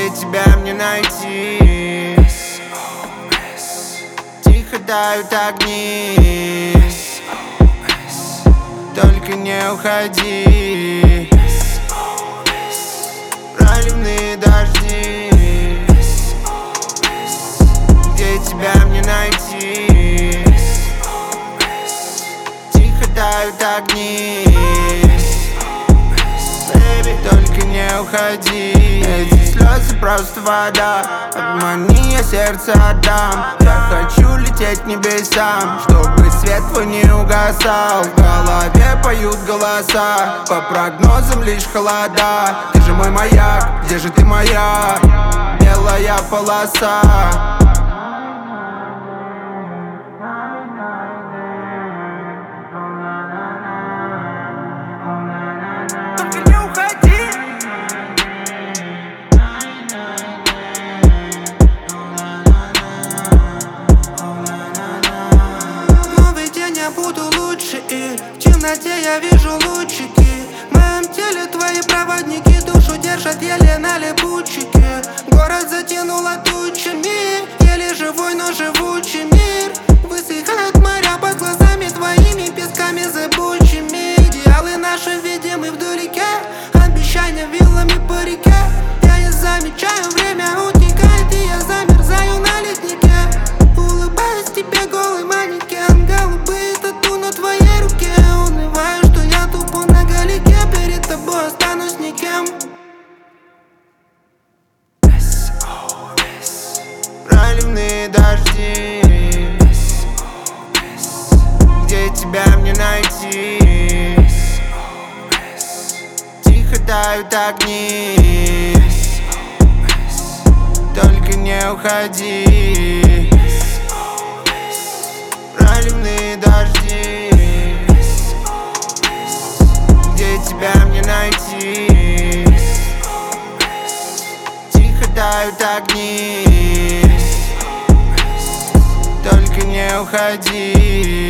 Где тебя мне найти? Тихо тают огни, только не уходи. Проливные дожди, где тебя мне найти? Тихо тают огни, baby, только не уходи. Эти слезы просто вода, обмани, я сердце отдам. Я хочу лететь к небесам, чтобы свет твой не угасал. В голове поют голоса, по прогнозам лишь холода. Ты же мой маяк, где же ты моя белая полоса? Только не уходи. Новый день я буду лучше, и в темноте я вижу лучики. В моем теле твои проводники душу держат еле на липучике. Город затянуло тучами, еле живой, но живучий мир. Высыхают моря под глазами твоими песками зыбучими. Идеалы наши видимы вдалеке, обещания виллами по реке. Я не замечаю, время утекает, и я замерзаю на леднике. Улыбаюсь тебе, голый манекен, голубые тату на твоей руке. Унываю, что я тупо на галике, перед тобой останусь никем. Проливные дожди, где тебя мне найти? Тихо тают огни, только не уходи. Проливные дожди, где тебя мне найти? Тихо тают огни, только не уходи.